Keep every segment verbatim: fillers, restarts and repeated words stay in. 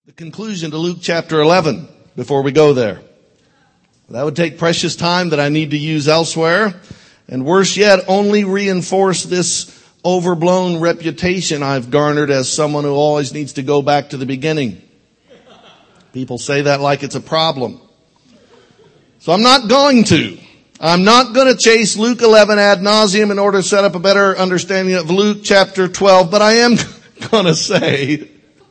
The conclusion to Luke chapter eleven before we go there. That would take precious time that I need to use elsewhere. And worse yet, only reinforce this overblown reputation I've garnered as someone who always needs to go back to the beginning. People say that like it's a problem. So I'm not going to. I'm not going to chase Luke eleven ad nauseum in order to set up a better understanding of Luke chapter twelve, but I am going to say,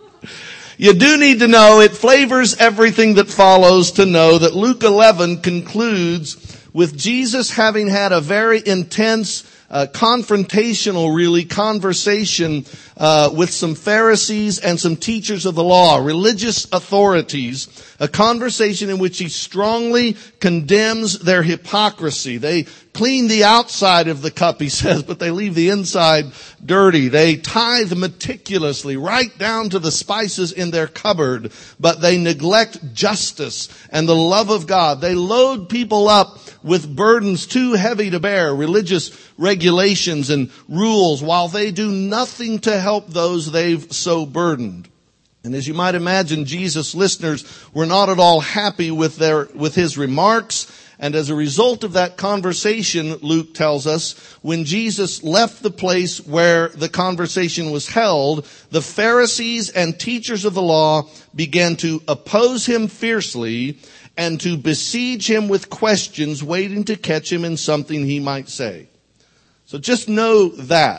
you do need to know, it flavors everything that follows to know that Luke eleven concludes with Jesus having had a very intense, uh, confrontational really, conversation uh, with some Pharisees and some teachers of the law, religious authorities, a conversation in which he strongly condemns their hypocrisy. They clean the outside of the cup, he says, but they leave the inside dirty. They tithe meticulously right down to the spices in their cupboard, but they neglect justice and the love of God. They load people up with burdens too heavy to bear, religious regulations and rules, while they do nothing to help those they've so burdened. And as you might imagine, Jesus' listeners were not at all happy with their, with his remarks. And as a result of that conversation, Luke tells us, when Jesus left the place where the conversation was held, the Pharisees and teachers of the law began to oppose him fiercely and to besiege him with questions, waiting to catch him in something he might say. So just know that.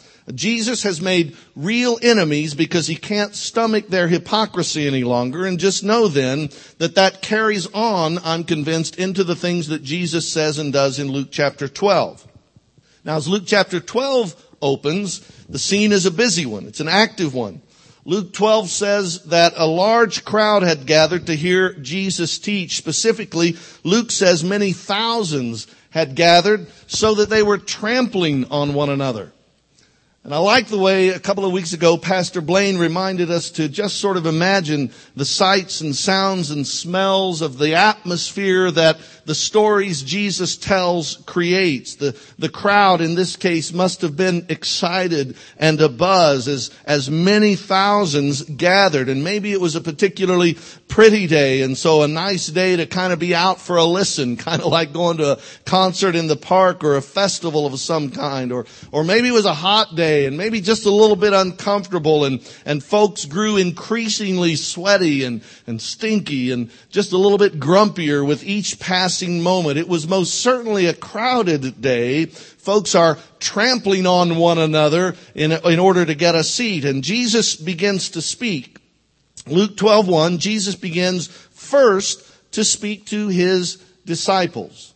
Jesus has made real enemies because he can't stomach their hypocrisy any longer. And just know then that that carries on, I'm convinced, into the things that Jesus says and does in Luke chapter twelve. Now, as Luke chapter twelve opens, the scene is a busy one. It's an active one. Luke twelve says that a large crowd had gathered to hear Jesus teach. Specifically, Luke says many thousands had gathered so that they were trampling on one another. And I like the way a couple of weeks ago, Pastor Blaine reminded us to just sort of imagine the sights and sounds and smells of the atmosphere that the stories Jesus tells creates. The, the crowd in this case must have been excited and abuzz as, as many thousands gathered. And maybe it was a particularly pretty day, and so a nice day to kind of be out for a listen, kind of like going to a concert in the park or a festival of some kind. Or, or maybe it was a hot day, and maybe just a little bit uncomfortable, and, and folks grew increasingly sweaty and, and stinky and just a little bit grumpier with each passing moment. It was most certainly a crowded day. Folks are trampling on one another in, in order to get a seat. And Jesus begins to speak. Luke twelve one, Jesus begins first to speak to his disciples.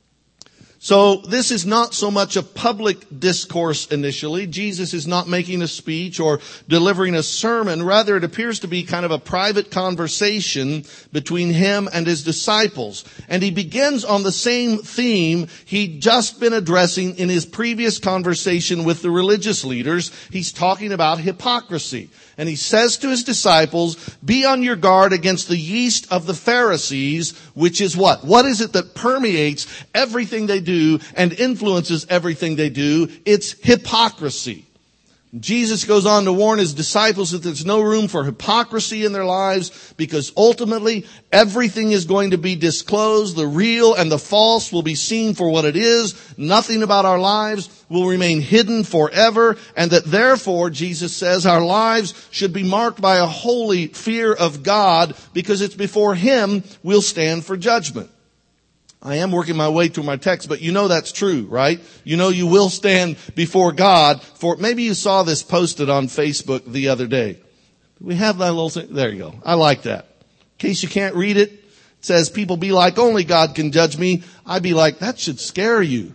So this is not so much a public discourse initially. Jesus is not making a speech or delivering a sermon. Rather, it appears to be kind of a private conversation between him and his disciples. And he begins on the same theme he'd just been addressing in his previous conversation with the religious leaders. He's talking about hypocrisy. And he says to his disciples, be on your guard against the yeast of the Pharisees, which is what? What is it that permeates everything they do and influences everything they do? It's hypocrisy. Jesus goes on to warn his disciples that there's no room for hypocrisy in their lives, because ultimately everything is going to be disclosed. The real and the false will be seen for what it is. Nothing about our lives will remain hidden forever, and that therefore, Jesus says, our lives should be marked by a holy fear of God, because it's before him we'll stand for judgment. I am working my way through my text, but you know that's true, right? You know you will stand before God for, maybe you saw this posted on Facebook the other day. Do we have that little thing? There you go. I like that. In case you can't read it, it says, people be like, only God can judge me. I'd be like, that should scare you.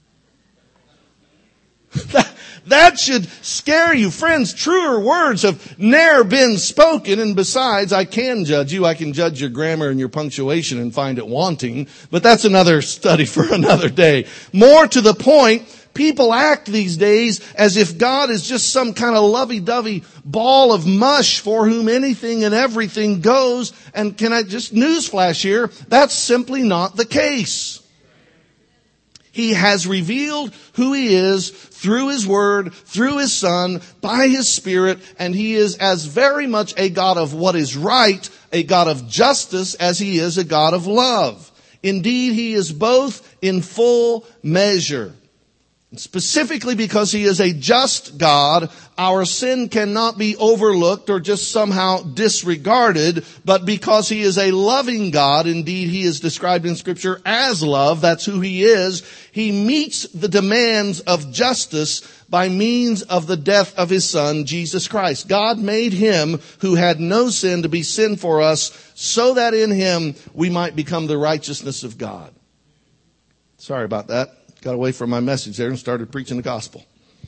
that, that should scare you. Friends, truer words have ne'er been spoken. And besides, I can judge you. I can judge your grammar and your punctuation and find it wanting. But that's another study for another day. More to the point, people act these days as if God is just some kind of lovey-dovey ball of mush for whom anything and everything goes. And can I just newsflash here? That's simply not the case. He has revealed who He is through His Word, through His Son, by His Spirit, and He is as very much a God of what is right, a God of justice, as He is a God of love. Indeed, He is both in full measure. Specifically because He is a just God, our sin cannot be overlooked or just somehow disregarded, but because He is a loving God, indeed He is described in Scripture as love, that's who He is, He meets the demands of justice by means of the death of His Son, Jesus Christ. God made Him who had no sin to be sin for us, so that in Him we might become the righteousness of God. Sorry about that. Got away from my message there and started preaching the gospel.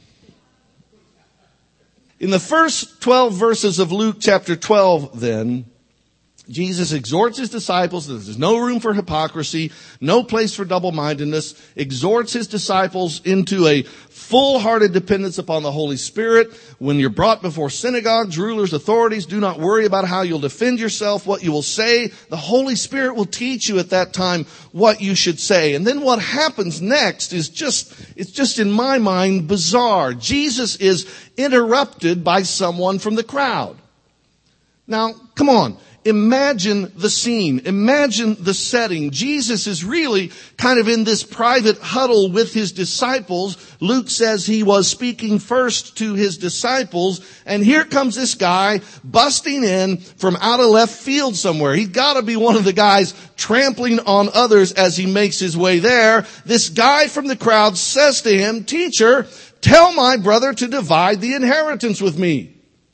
In the first twelve verses of Luke chapter twelve, then, Jesus exhorts His disciples that there's no room for hypocrisy, no place for double-mindedness, exhorts His disciples into a full-hearted dependence upon the Holy Spirit. When you're brought before synagogues, rulers, authorities, do not worry about how you'll defend yourself, what you will say. The Holy Spirit will teach you at that time what you should say. And then what happens next is just, it's just in my mind bizarre. Jesus is interrupted by someone from the crowd. Now, come on. Imagine the scene. Imagine the setting. Jesus is really kind of in this private huddle with His disciples. Luke says He was speaking first to His disciples. And here comes this guy busting in from out of left field somewhere. He's got to be one of the guys trampling on others as He makes His way there. This guy from the crowd says to Him, "Teacher, tell my brother to divide the inheritance with me."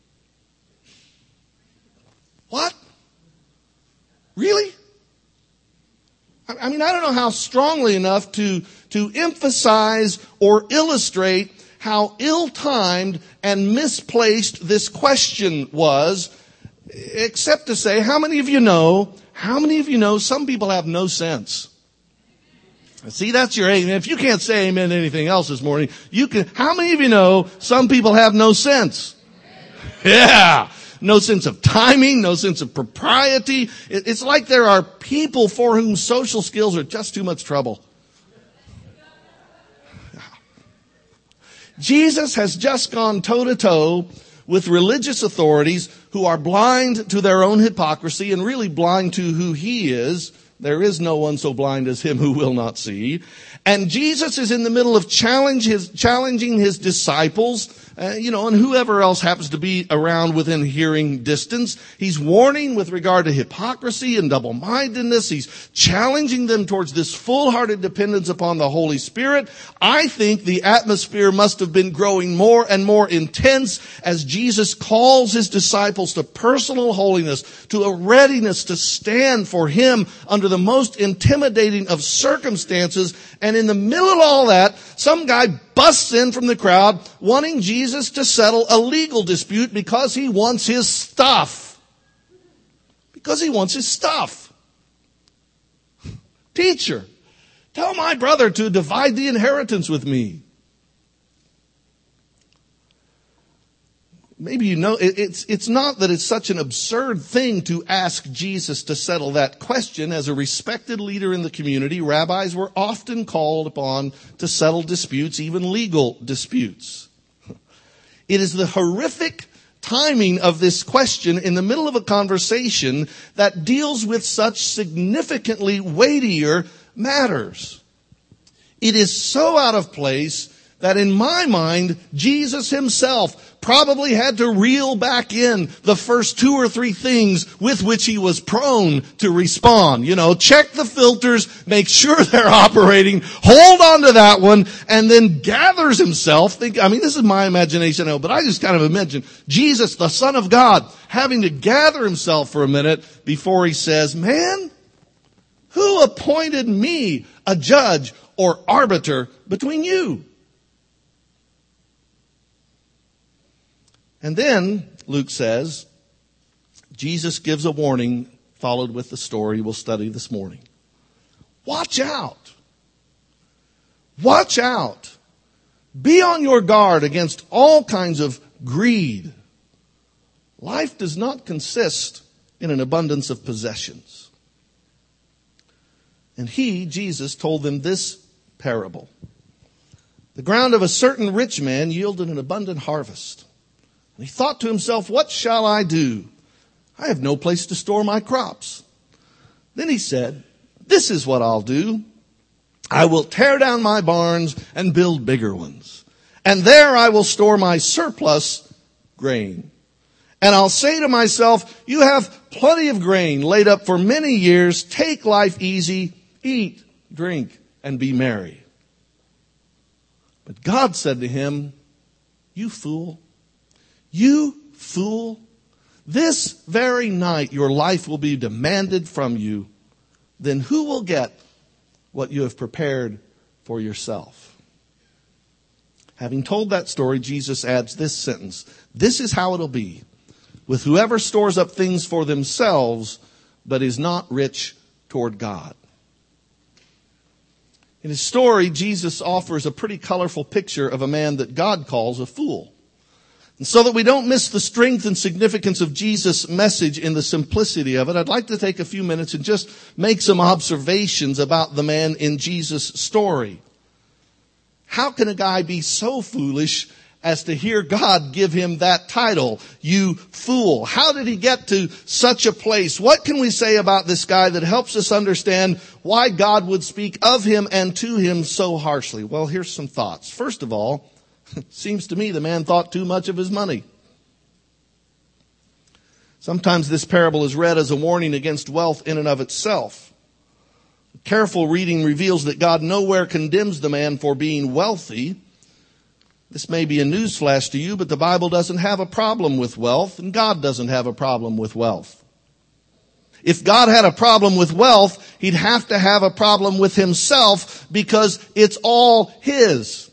What? Really? I mean, I don't know how strongly enough to, to emphasize or illustrate how ill-timed and misplaced this question was, except to say, how many of you know, how many of you know some people have no sense? See, that's your amen. If you can't say amen to anything else this morning, you can, how many of you know some people have no sense? Yeah. No sense of timing, no sense of propriety. It's like there are people for whom social skills are just too much trouble. Jesus has just gone toe to toe with religious authorities who are blind to their own hypocrisy and really blind to who He is. There is no one so blind as Him who will not see. And Jesus is in the middle of challenge his, challenging His disciples, uh, you know, and whoever else happens to be around within hearing distance. He's warning with regard to hypocrisy and double-mindedness. He's challenging them towards this full-hearted dependence upon the Holy Spirit. I think the atmosphere must have been growing more and more intense as Jesus calls His disciples to personal holiness, to a readiness to stand for Him under the most intimidating of circumstances. And in the middle of all that, some guy busts in from the crowd wanting Jesus to settle a legal dispute because he wants his stuff. Because he wants his stuff. Teacher, tell my brother to divide the inheritance with me. Maybe you know, it's, it's not that it's such an absurd thing to ask Jesus to settle that question. As a respected leader in the community, rabbis were often called upon to settle disputes, even legal disputes. It is the horrific timing of this question in the middle of a conversation that deals with such significantly weightier matters. It is so out of place that in my mind, Jesus Himself probably had to reel back in the first two or three things with which He was prone to respond. You know, check the filters, make sure they're operating, hold on to that one, and then gathers Himself. Think, I mean, this is my imagination, but I just kind of imagine Jesus, the Son of God, having to gather Himself for a minute before He says, "Man, who appointed me a judge or arbiter between you?" And then, Luke says, Jesus gives a warning followed with the story we'll study this morning. Watch out. Watch out. Be on your guard against all kinds of greed. Life does not consist in an abundance of possessions. And He, Jesus, told them this parable. The ground of a certain rich man yielded an abundant harvest. And he thought to himself, what shall I do? I have no place to store my crops. Then he said, this is what I'll do. I will tear down my barns and build bigger ones. And there I will store my surplus grain. And I'll say to myself, you have plenty of grain laid up for many years. Take life easy, eat, drink, and be merry. But God said to him, you fool, you fool, this very night your life will be demanded from you. Then who will get what you have prepared for yourself? Having told that story, Jesus adds this sentence. This is how it'll be with whoever stores up things for themselves, but is not rich toward God. In his story, Jesus offers a pretty colorful picture of a man that God calls a fool. And so that we don't miss the strength and significance of Jesus' message in the simplicity of it, I'd like to take a few minutes and just make some observations about the man in Jesus' story. How can a guy be so foolish as to hear God give him that title, you fool? How did he get to such a place? What can we say about this guy that helps us understand why God would speak of him and to him so harshly? Well, here's some thoughts. First of all, it seems to me the man thought too much of his money. Sometimes this parable is read as a warning against wealth in and of itself. Careful reading reveals that God nowhere condemns the man for being wealthy. This may be a newsflash to you, but the Bible doesn't have a problem with wealth, and God doesn't have a problem with wealth. If God had a problem with wealth, he'd have to have a problem with himself because it's all his.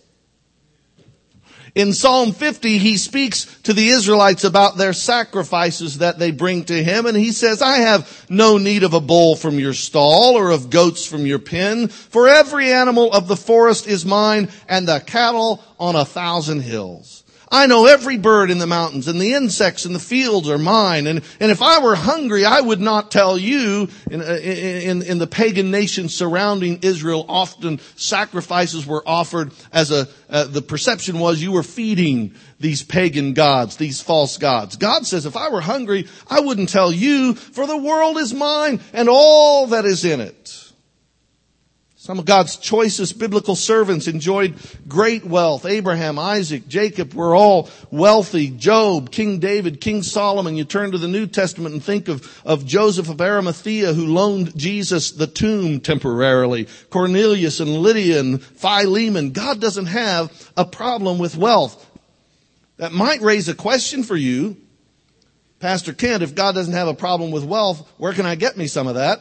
In Psalm fifty, he speaks to the Israelites about their sacrifices that they bring to him. And he says, I have no need of a bull from your stall or of goats from your pen. For every animal of the forest is mine and the cattle on a thousand hills. I know every bird in the mountains and the insects in the fields are mine. And, and if I were hungry, I would not tell you. In, in, in the pagan nations surrounding Israel, often sacrifices were offered as a, uh, the perception was you were feeding these pagan gods, these false gods. God says, if I were hungry, I wouldn't tell you, for the world is mine and all that is in it. Some of God's choicest biblical servants enjoyed great wealth. Abraham, Isaac, Jacob were all wealthy. Job, King David, King Solomon. You turn to the New Testament and think of, of Joseph of Arimathea, who loaned Jesus the tomb temporarily. Cornelius and Lydia and Philemon. God doesn't have a problem with wealth. That might raise a question for you. Pastor Kent, if God doesn't have a problem with wealth, where can I get me some of that?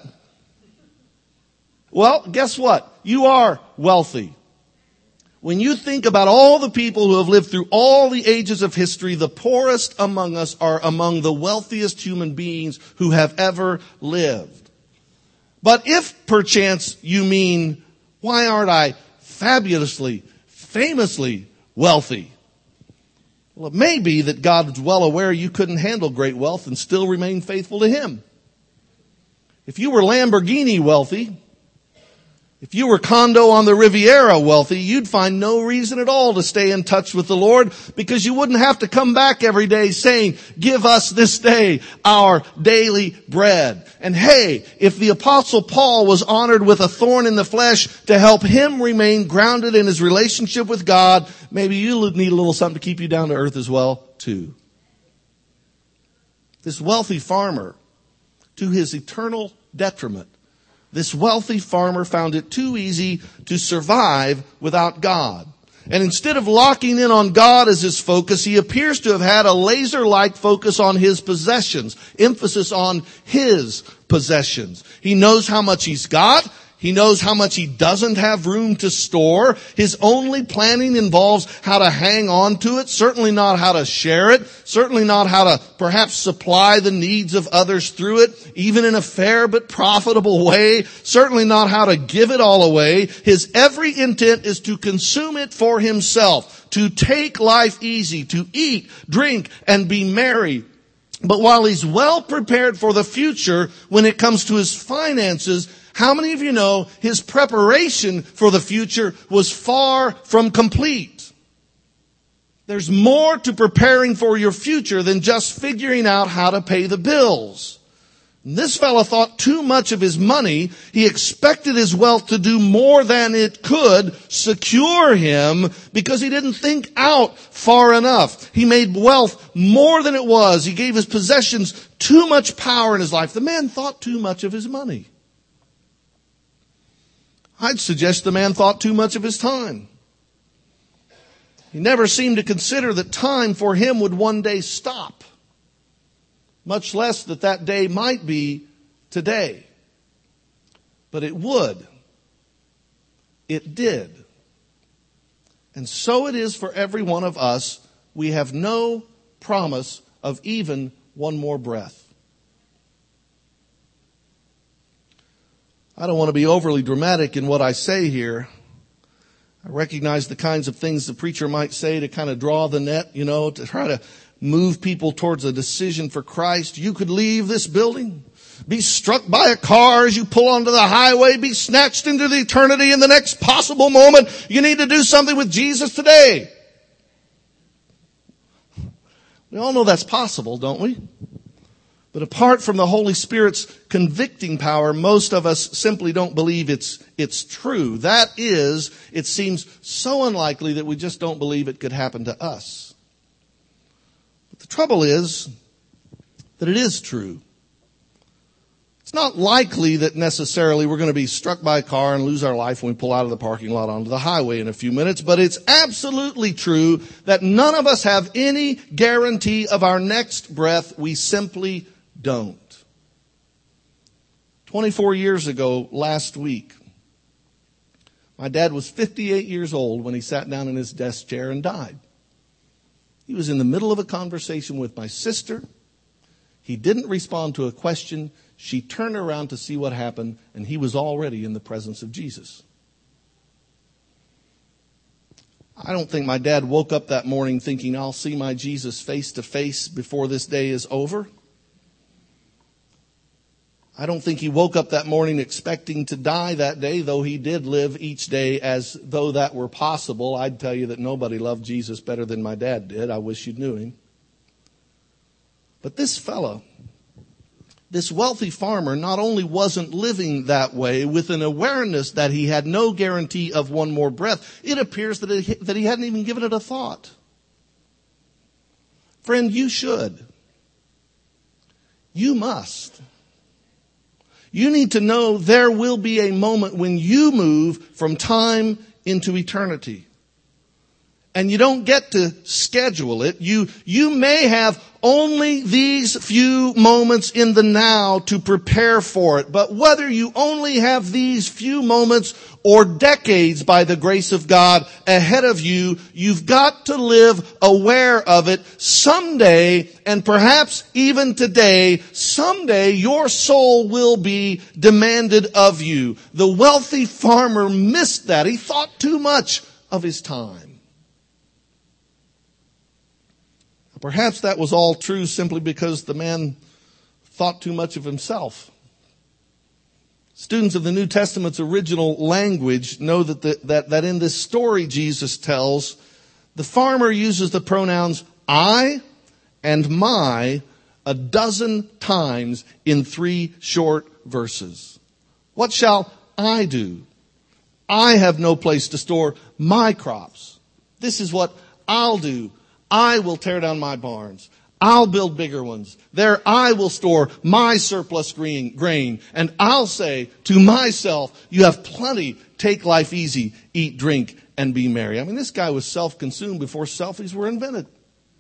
Well, guess what? You are wealthy. When you think about all the people who have lived through all the ages of history, the poorest among us are among the wealthiest human beings who have ever lived. But if perchance you mean, why aren't I fabulously, famously wealthy? Well, it may be that God is well aware you couldn't handle great wealth and still remain faithful to him. If you were Lamborghini wealthy, if you were condo on the Riviera wealthy, you'd find no reason at all to stay in touch with the Lord because you wouldn't have to come back every day saying, give us this day our daily bread. And hey, if the Apostle Paul was honored with a thorn in the flesh to help him remain grounded in his relationship with God, maybe you need a little something to keep you down to earth as well, too. This wealthy farmer, to his eternal detriment, this wealthy farmer found it too easy to survive without God. And instead of locking in on God as his focus, he appears to have had a laser-like focus on his possessions, emphasis on his possessions. He knows how much he's got. He knows how much he doesn't have room to store. His only planning involves how to hang on to it, certainly not how to share it, certainly not how to perhaps supply the needs of others through it, even in a fair but profitable way, certainly not how to give it all away. His every intent is to consume it for himself, to take life easy, to eat, drink, and be merry. But while he's well prepared for the future when it comes to his finances, How many of you know his preparation for the future was far from complete? There's more to preparing for your future than just figuring out how to pay the bills. This fellow thought too much of his money. He expected his wealth to do more than it could secure him because he didn't think out far enough. He made wealth more than it was. He gave his possessions too much power in his life. The man thought too much of his money. I'd suggest the man thought too much of his time. He never seemed to consider that time for him would one day stop. Much less that that day might be today. But it would. It did. And so it is for every one of us. We have no promise of even one more breath. I don't want to be overly dramatic in what I say here. I recognize the kinds of things the preacher might say to kind of draw the net, you know, to try to move people towards a decision for Christ. You could leave this building, be struck by a car as you pull onto the highway, be snatched into the eternity in the next possible moment. You need to do something with Jesus today. We all know that's possible, don't we? But apart from the Holy Spirit's convicting power, most of us simply don't believe it's it's true. That is, it seems so unlikely that we just don't believe it could happen to us. But the trouble is that it is true. It's not likely that necessarily we're going to be struck by a car and lose our life when we pull out of the parking lot onto the highway in a few minutes, but it's absolutely true that none of us have any guarantee of our next breath. We simply don't. twenty-four years ago, last week, my dad was fifty-eight years old when he sat down in his desk chair and died. He was in the middle of a conversation with my sister. He didn't respond to a question. She turned around to see what happened, and he was already in the presence of Jesus. I don't think my dad woke up that morning thinking, I'll see my Jesus face to face before this day is over. I don't think he woke up that morning expecting to die that day, though he did live each day as though that were possible. I'd tell you that nobody loved Jesus better than my dad did. I wish you knew him. But this fellow, this wealthy farmer, not only wasn't living that way with an awareness that he had no guarantee of one more breath, it appears that, it, that he hadn't even given it a thought. Friend, you should. You must. You need to know there will be a moment when you move from time into eternity. And you don't get to schedule it. You, you may have only these few moments in the now to prepare for it. But whether you only have these few moments or decades by the grace of God ahead of you, you've got to live aware of it. Someday, and perhaps even today, someday your soul will be demanded of you. The wealthy farmer missed that. He thought too much of his time. Perhaps that was all true simply because the man thought too much of himself. Students of the New Testament's original language know that, the, that, that in this story Jesus tells, the farmer uses the pronouns I and my a dozen times in three short verses. What shall I do? I have no place to store my crops. This is what I'll do. I will tear down my barns. I'll build bigger ones. There I will store my surplus green, grain. And I'll say to myself, you have plenty. Take life easy. Eat, drink, and be merry. I mean, this guy was self-consumed before selfies were invented.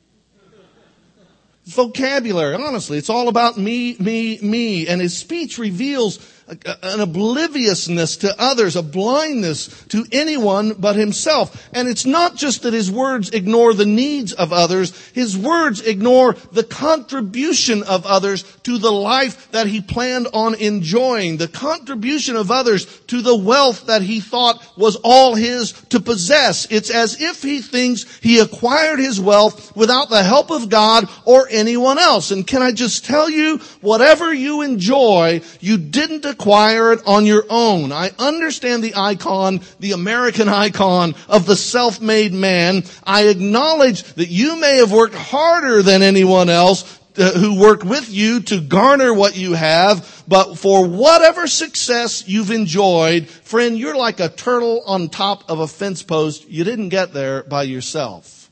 Vocabulary, honestly, it's all about me, me, me. And his speech reveals an obliviousness to others, a blindness to anyone but himself. And it's not just that his words ignore the needs of others. His words ignore the contribution of others to the life that he planned on enjoying. The contribution of others to the wealth that he thought was all his to possess. It's as if he thinks he acquired his wealth without the help of God or anyone else. And can I just tell you, whatever you enjoy, you didn't acquire it on your own. I understand the icon, the American icon of the self-made man. I acknowledge that you may have worked harder than anyone else uh, who worked with you to garner what you have, but for whatever success you've enjoyed, friend, you're like a turtle on top of a fence post. You didn't get there by yourself.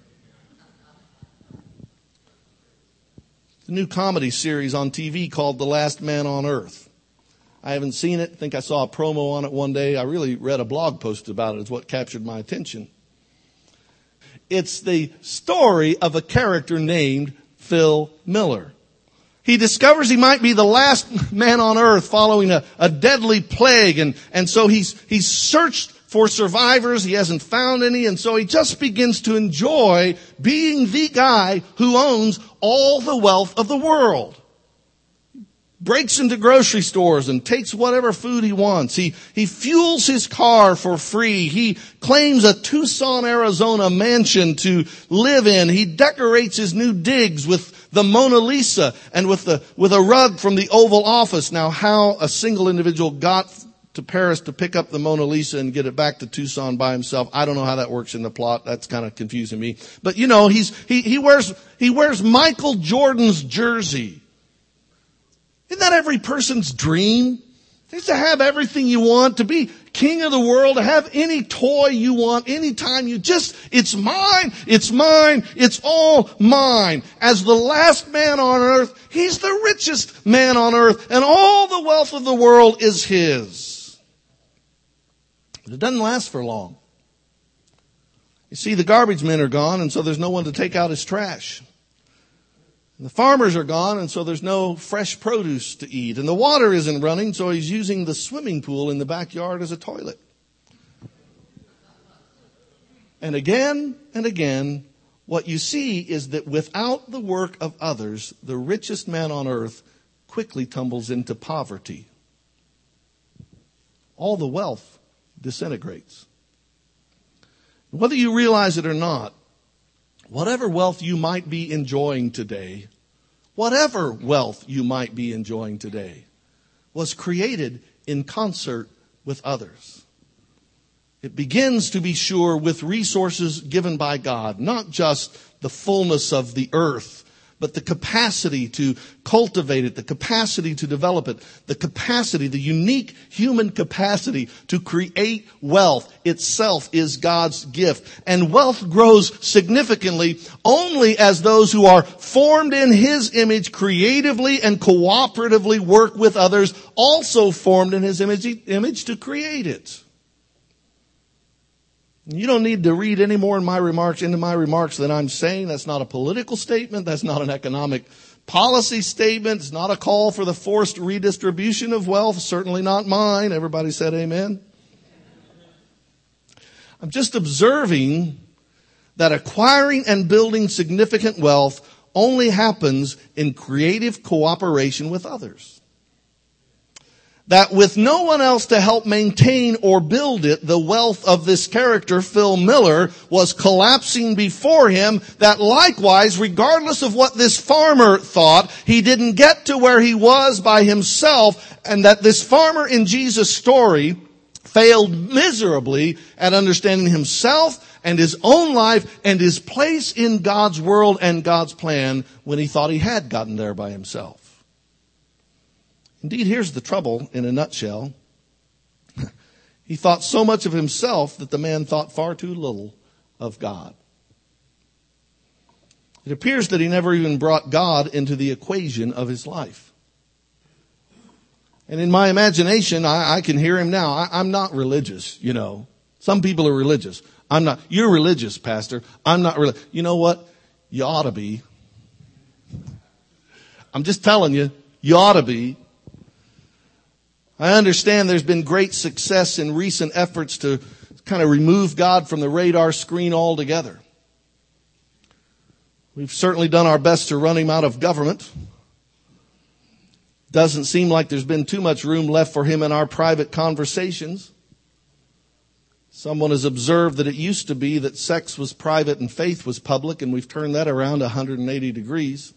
The new comedy series on T V called The Last Man on Earth. I haven't seen it. I think I saw a promo on it one day. I really read a blog post about it. It's what captured my attention. It's the story of a character named Phil Miller. He discovers he might be the last man on earth following a, a deadly plague. And, and so he's, he's searched for survivors. He hasn't found any. And so he just begins to enjoy being the guy who owns all the wealth of the world. Breaks into grocery stores and takes whatever food he wants. He, he fuels his car for free. He claims a Tucson, Arizona mansion to live in. He decorates his new digs with the Mona Lisa and with the, with a rug from the Oval Office. Now, how a single individual got to Paris to pick up the Mona Lisa and get it back to Tucson by himself, I don't know how that works in the plot. That's kind of confusing me. But you know, he's, he, he wears, he wears Michael Jordan's jersey. Isn't that every person's dream? Just to have everything you want, to be king of the world, to have any toy you want, anytime you just, it's mine, it's mine, it's all mine. As the last man on earth, he's the richest man on earth, and all the wealth of the world is his. But it doesn't last for long. You see, the garbage men are gone, and so there's no one to take out his trash. And the farmers are gone, and so there's no fresh produce to eat. And the water isn't running, so he's using the swimming pool in the backyard as a toilet. And again and again, what you see is that without the work of others, the richest man on earth quickly tumbles into poverty. All the wealth disintegrates. Whether you realize it or not, whatever wealth you might be enjoying today, whatever wealth you might be enjoying today, was created in concert with others. It begins, to be sure, with resources given by God, not just the fullness of the earth, but the capacity to cultivate it, the capacity to develop it, the capacity, the unique human capacity to create wealth itself is God's gift. And wealth grows significantly only as those who are formed in His image creatively and cooperatively work with others, also formed in His image, image to create it. You don't need to read any more in my remarks, into my remarks than I'm saying. That's not a political statement. That's not an economic policy statement. It's not a call for the forced redistribution of wealth. Certainly not mine. Everybody said amen. I'm just observing that acquiring and building significant wealth only happens in creative cooperation with others. That with no one else to help maintain or build it, the wealth of this character, Phil Miller, was collapsing before him. That likewise, regardless of what this farmer thought, he didn't get to where he was by himself, and that this farmer in Jesus' story failed miserably at understanding himself and his own life and his place in God's world and God's plan when he thought he had gotten there by himself. Indeed, here's the trouble in a nutshell. He thought so much of himself that the man thought far too little of God. It appears that he never even brought God into the equation of his life. And in my imagination, I, I can hear him now. I, I'm not religious, you know. Some people are religious. I'm not. You're religious, Pastor. I'm not religious. You know what? You ought to be. I'm just telling you, you ought to be. I understand there's been great success in recent efforts to kind of remove God from the radar screen altogether. We've certainly done our best to run him out of government. Doesn't seem like there's been too much room left for him in our private conversations. Someone has observed that it used to be that sex was private and faith was public, and we've turned that around one hundred eighty degrees.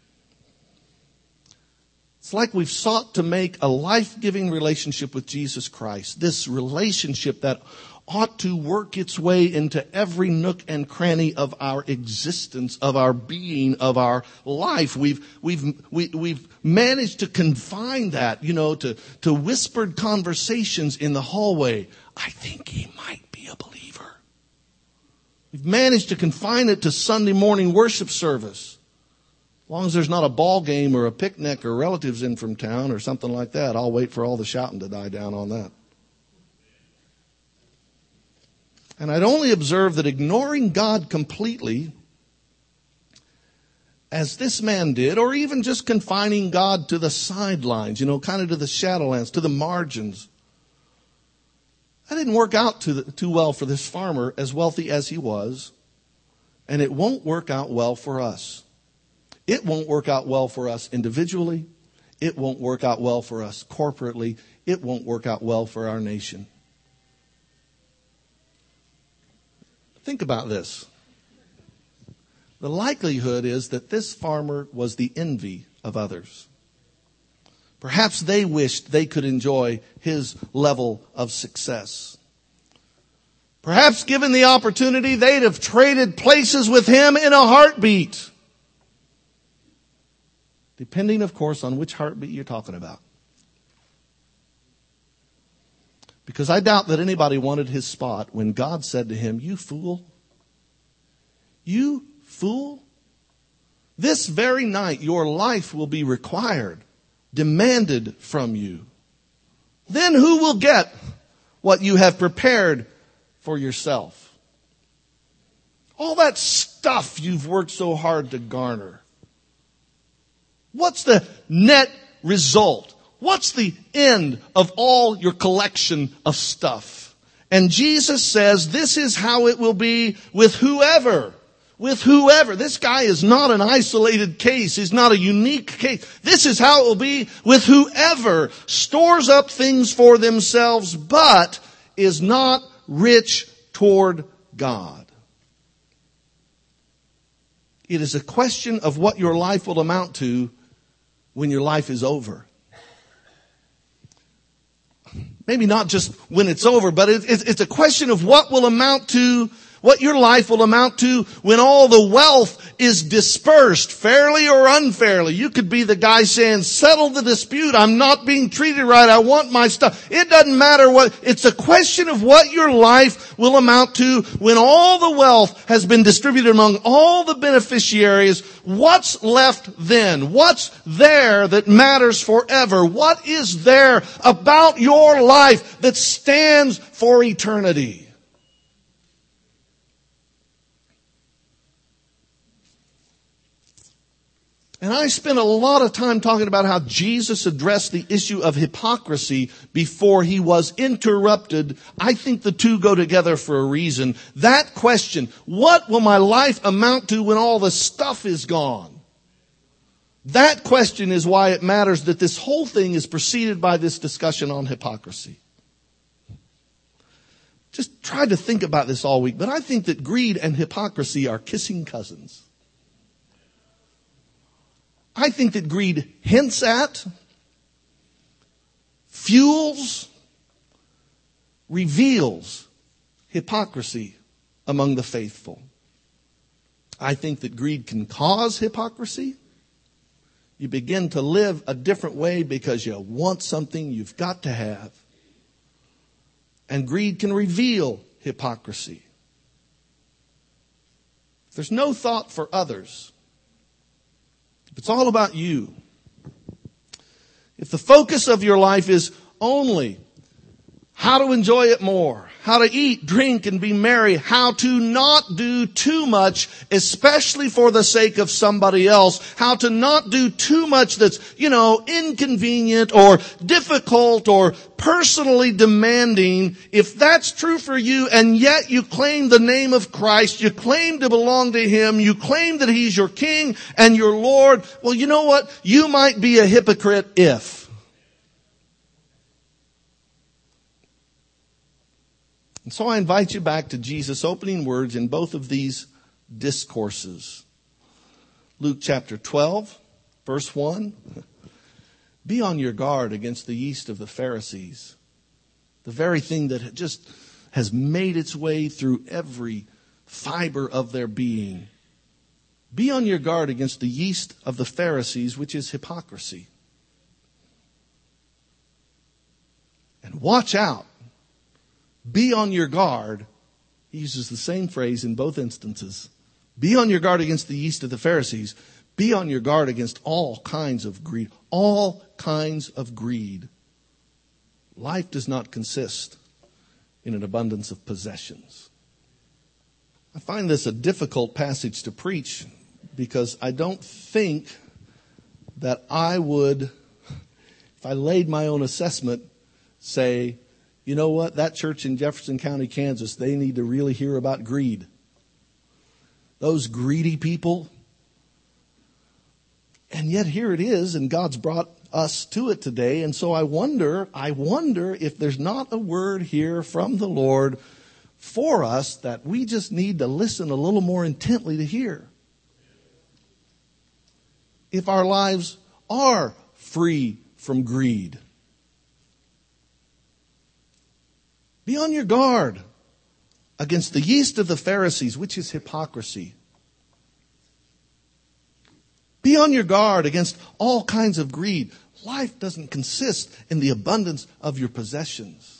It's like we've sought to make a life-giving relationship with Jesus Christ, this relationship that ought to work its way into every nook and cranny of our existence, of our being, of our life. We've, we've, we, we've managed to confine that, you know, to, to whispered conversations in the hallway. I think he might be a believer. We've managed to confine it to Sunday morning worship service. As long as there's not a ball game or a picnic or relatives in from town or something like that, I'll wait for all the shouting to die down on that. And I'd only observe that ignoring God completely, as this man did, or even just confining God to the sidelines, you know, kind of to the shadowlands, to the margins, that didn't work out too, too well for this farmer, as wealthy as he was, and it won't work out well for us. It won't work out well for us individually. It won't work out well for us corporately. It won't work out well for our nation. Think about this. The likelihood is that this farmer was the envy of others. Perhaps they wished they could enjoy his level of success. Perhaps given the opportunity, they'd have traded places with him in a heartbeat. Depending, of course, on which heartbeat you're talking about. Because I doubt that anybody wanted his spot when God said to him, "You fool, you fool, this very night your life will be required, demanded from you. Then who will get what you have prepared for yourself? All that stuff you've worked so hard to garner. What's the net result? What's the end of all your collection of stuff?" And Jesus says this is how it will be with whoever. With whoever. This guy is not an isolated case. He's not a unique case. This is how it will be with whoever stores up things for themselves, but is not rich toward God. It is a question of what your life will amount to when your life is over. Maybe not just when it's over, but it, it, it's a question of what will amount to, what your life will amount to when all the wealth is dispersed, fairly or unfairly. You could be the guy saying, "Settle the dispute. I'm not being treated right. I want my stuff." It doesn't matter what. It's a question of what your life will amount to when all the wealth has been distributed among all the beneficiaries. What's left then? What's there that matters forever? What is there about your life that stands for eternity? And I spent a lot of time talking about how Jesus addressed the issue of hypocrisy before he was interrupted. I think the two go together for a reason. That question, what will my life amount to when all the stuff is gone? That question is why it matters that this whole thing is preceded by this discussion on hypocrisy. Just tried to think about this all week, but I think that greed and hypocrisy are kissing cousins. I think that greed hints at, fuels, reveals hypocrisy among the faithful. I think that greed can cause hypocrisy. You begin to live a different way because you want something you've got to have. And greed can reveal hypocrisy. If there's no thought for others, if it's all about you, if the focus of your life is only how to enjoy it more, how to eat, drink, and be merry, how to not do too much, especially for the sake of somebody else, how to not do too much that's, you know, inconvenient or difficult or personally demanding, if that's true for you and yet you claim the name of Christ, you claim to belong to Him, you claim that He's your King and your Lord, well, you know what? You might be a hypocrite if. And so I invite you back to Jesus' opening words in both of these discourses. Luke chapter twelve, verse one. Be on your guard against the yeast of the Pharisees. The very thing that just has made its way through every fiber of their being. Be on your guard against the yeast of the Pharisees, which is hypocrisy. And watch out. Be on your guard. He uses the same phrase in both instances. Be on your guard against the yeast of the Pharisees. Be on your guard against all kinds of greed. All kinds of greed. Life does not consist in an abundance of possessions. I find this a difficult passage to preach because I don't think that I would, if I laid my own assessment, say, you know what, that church in Jefferson County, Kansas, they need to really hear about greed. Those greedy people. And yet here it is, and God's brought us to it today. And so I wonder, I wonder if there's not a word here from the Lord for us that we just need to listen a little more intently to hear. If our lives are free from greed. Be on your guard against the yeast of the Pharisees, which is hypocrisy. Be on your guard against all kinds of greed. Life doesn't consist in the abundance of your possessions.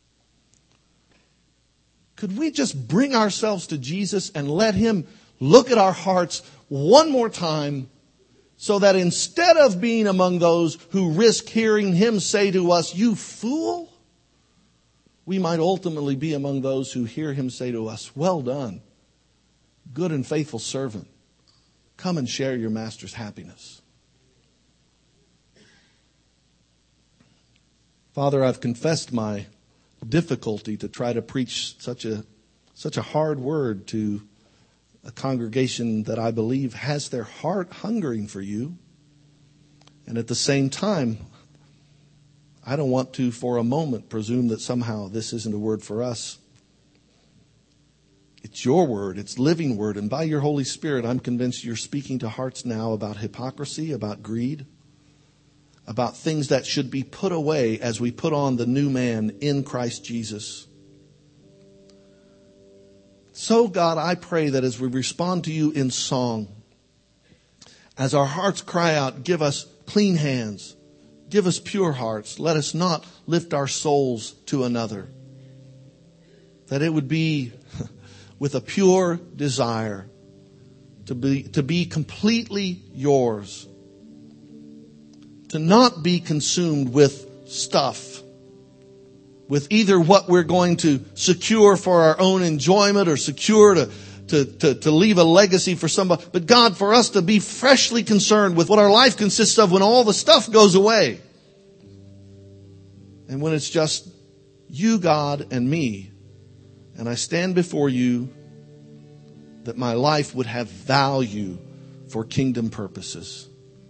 Could we just bring ourselves to Jesus and let Him look at our hearts one more time so that instead of being among those who risk hearing Him say to us, "You fool," we might ultimately be among those who hear Him say to us, "Well done, good and faithful servant. Come and share your master's happiness." Father, I've confessed my difficulty to try to preach such a such a hard word to a congregation that I believe has their heart hungering for you. And at the same time, I don't want to for a moment presume that somehow this isn't a word for us. It's your word, it's living word, and by your Holy Spirit, I'm convinced you're speaking to hearts now about hypocrisy, about greed, about things that should be put away as we put on the new man in Christ Jesus. So, God, I pray that as we respond to you in song, as our hearts cry out, give us clean hands, give us pure hearts, let us not lift our souls to another, that it would be with a pure desire to be, to be completely yours, to not be consumed with stuff, with either what we're going to secure for our own enjoyment or secure to, to, to, to leave a legacy for somebody. But God, for us to be freshly concerned with what our life consists of when all the stuff goes away. And when it's just you, God, and me, and I stand before you, that my life would have value for kingdom purposes.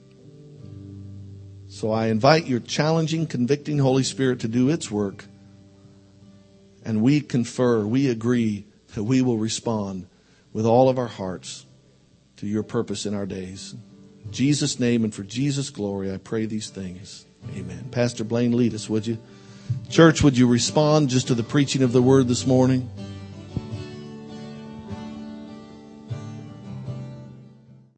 So I invite your challenging, convicting Holy Spirit to do its work. And we confer, we agree that we will respond with all of our hearts to your purpose in our days. In Jesus' name and for Jesus' glory, I pray these things. Amen. Pastor Blaine, lead us, would you? Church, would you respond just to the preaching of the word this morning?